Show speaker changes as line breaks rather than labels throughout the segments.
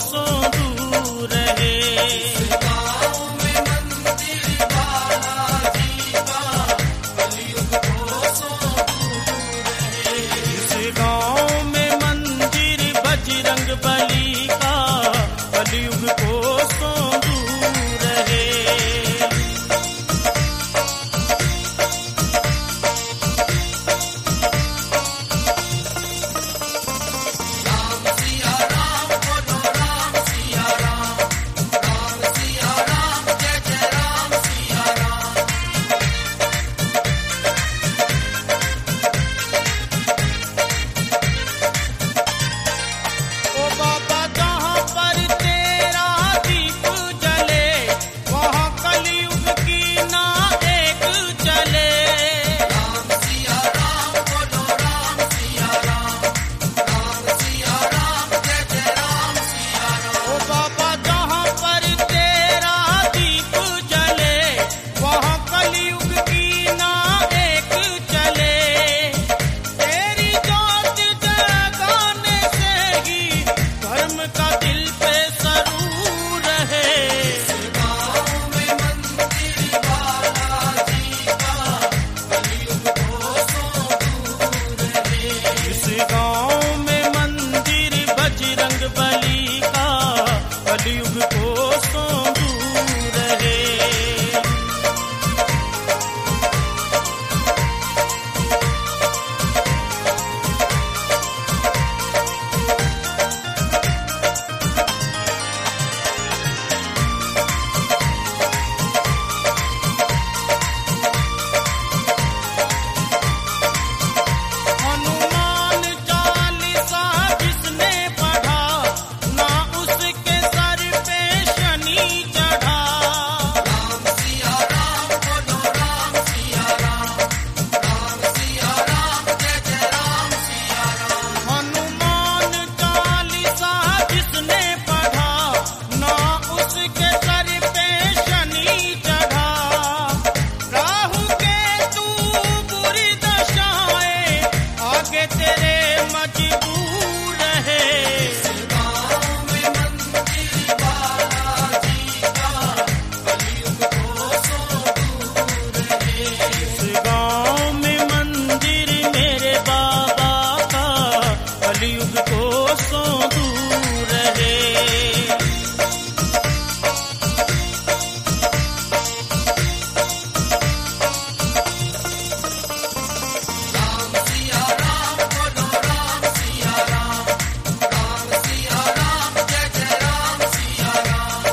कोसों दूर रहे।
गाँव में मंदिर बालाजी का कलयुग कोसों दूर रहे।
इस गाँव में मंदिर बजरंग बली का कलयुग कोसों दूर रहे।
राम सिया राम बोलो राम सिया राम, राम सिया राम जय जय राम सिया राम।
ओ बाबा जहाँ पर तेरा दीप जले वहाँ कलयुग की ना एक चले।
राम सिया राम बोलो राम सिया राम, राम सिया राम जय जय राम सिया राम।
ओ बाबा जहाँ पर तेरा दीप जले वहाँ कलयुग की ना एक चले। तेरी ज्योत जगाने से ही धर्म का दिल पे सरूर रहे।
गाँव में मंदिर बालाजी का कलयुग कोसों दूर रहे।
इस गाँव में मंदिर बजरंग बली का कलयुग कोसों दूर रहे। हनुमान चालीसा जिसने पढ़ा ना उसके सर पे शनि चढ़ा।
राम सिया राम बोलो राम सिया राम, राम सिया राम जय जय राम सिया राम।
हनुमान चालीसा जिसने पढ़ा ना उसके सर पे शनि चढ़ा। राहु केतु बुरी दशाएं आगे तेरे मजबूर रहे।
गाँव में मंदिर बालाजी का कलयुग कोसों दूर रहे।
इस गाँव में मंदिर मेरे बाबा का कलयुग कोसों दूर रहे।
राम सिया राम बोलो राम सिया राम, राम सिया राम जय जय राम सिया राम।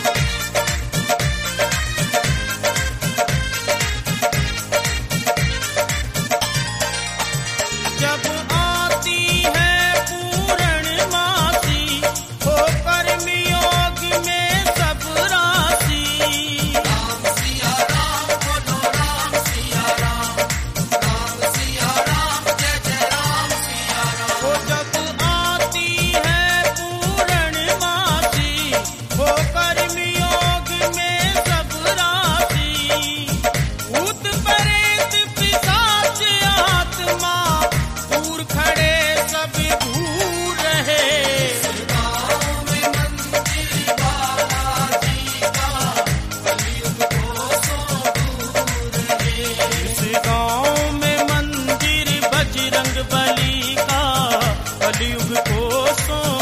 जब आती है पूर्णमासी हो कर्मयोग में सब राशि।
राम सिया राम बोलो राम सिया राम, राम सिया राम जय जय राम सिया राम।
वो जब आती है पूर्णमासी हो कर्मयोग में सब राशि। भूत प्रेत पिशाच आत्मा दूर खड़े सब दूर रहे।
गाँव में मंदिर बालाजी का कलयुग कोसों दूर रहे।
इस गाँव में मंदिर बजरंग बली का कलयुग कोसों